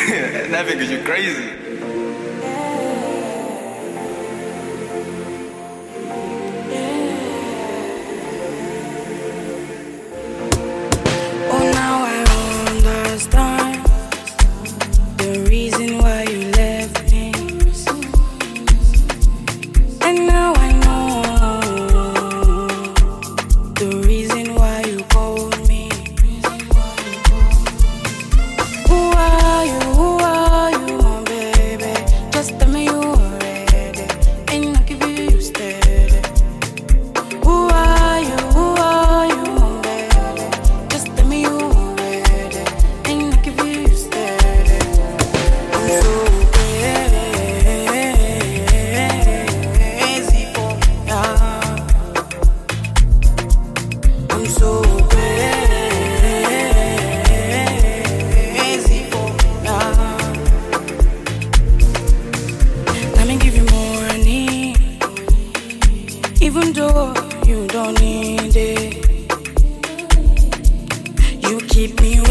That because you're crazy. Oh, now I understand the reason why you left me. And now I know the reason why you called me. Who are you, my baby? Just tell me you already, and I'll give you steady. Who are you, my baby? Just tell me you already, and I'll give you steady. I'm so crazy for ya. I'm so crazy for ya. Let me give you money, even though you don't need it. You keep me